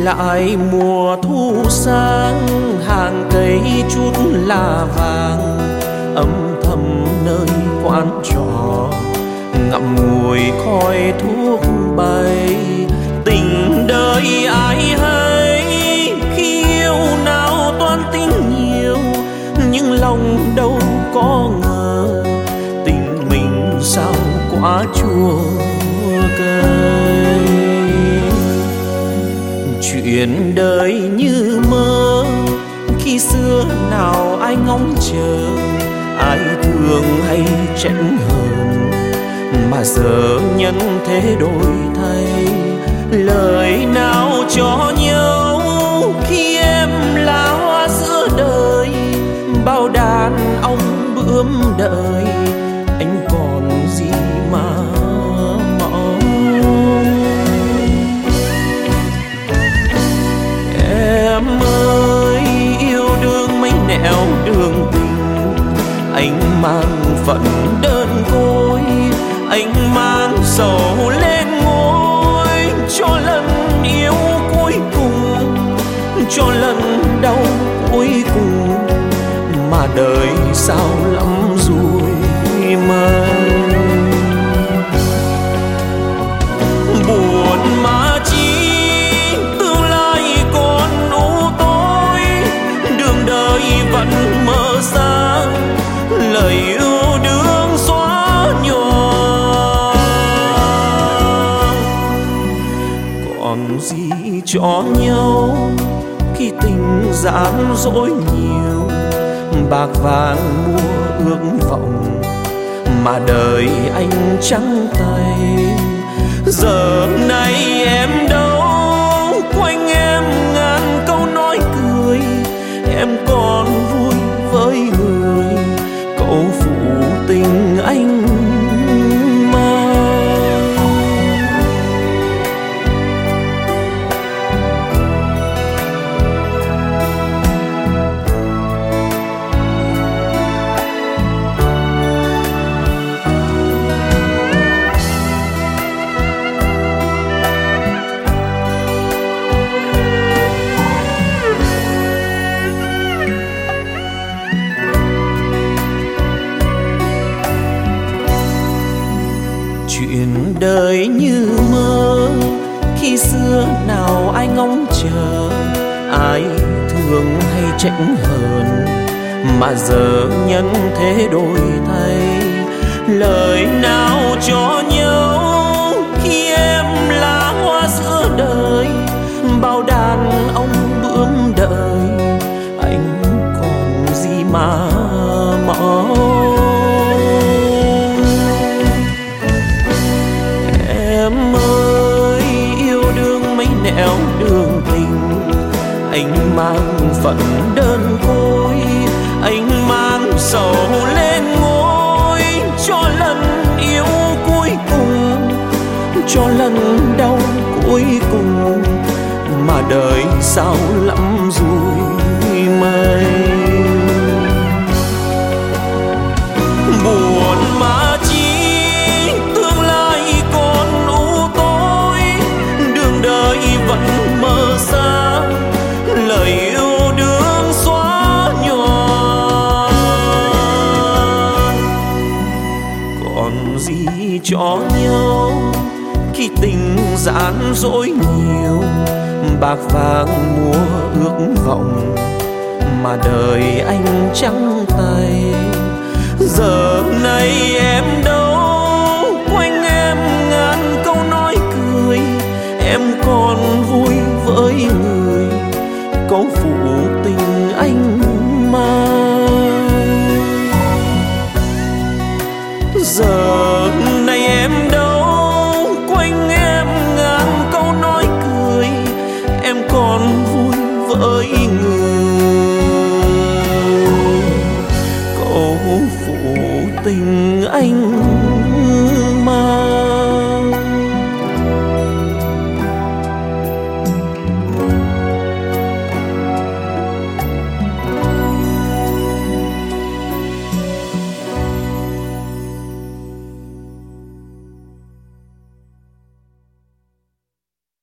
lại mùa thu sang, hàng cây chút lá vàng âm thầm nơi quán trọ, ngậm ngùi khói thuốc bay. Tình đời ai hay khi yêu nào toan tính nhiều, nhưng lòng đâu có ngờ tình mình sao quá chua cay. Chuyện đời như mơ, khi xưa nào ai ngóng chờ, ai thương hay trách hờn, mà giờ nhân thế đổi thay. Lời nào cho nhau khi em là hoa giữa đời, bao đàn ông bướm đợi, anh còn gì mà mong. Em ơi yêu đương mấy nẻo đường tình, anh mang phận đơn côi, anh mang sầu lên ngôi, cho lần yêu cuối cùng, cho lần đau cuối cùng, mà đời sao lắm rồi mây. Buồn mà chi tương lai còn u tối, đường đời vẫn mơ xa, lời yêu đương xóa nhòa. Còn gì cho nhau khi tình gian dối nhiều, bạc vàng mua ước vọng, mà đời anh trắng tay. Giờ này em đâu, quanh em ngàn câu nói cười, em còn vui với người cậu phụ tình anh mang. Chuyện đời như mơ, khi xưa nào ai ngóng chờ, ai thương hay trách hờn, mà giờ nhân thế đổi thay. Lời nào cho nhau khi em là hoa giữa đời, bao đàn ông bướm đợi, anh còn gì mà mong. Em ơi yêu đương mấy nẻo đường tình, anh mang phận đơn côi, anh mang sầu lên ngôi, cho lần yêu cuối cùng, cho lần đau cuối cùng, mà đời sao lắm rồi mây. Buồn mà vẫn mơ xa, lời yêu đương xóa nhòa. Còn gì cho nhau khi tình gian dối nhiều, bạc vàng mua ước vọng, mà đời anh trắng tay. Giờ này em đâu, quanh em ngàn câu nói cười, em còn vui với người có phụ tình anh mang. Giờ này em đâu, quanh em ngàn câu nói cười, em còn vui với người có phụ tình anh mang.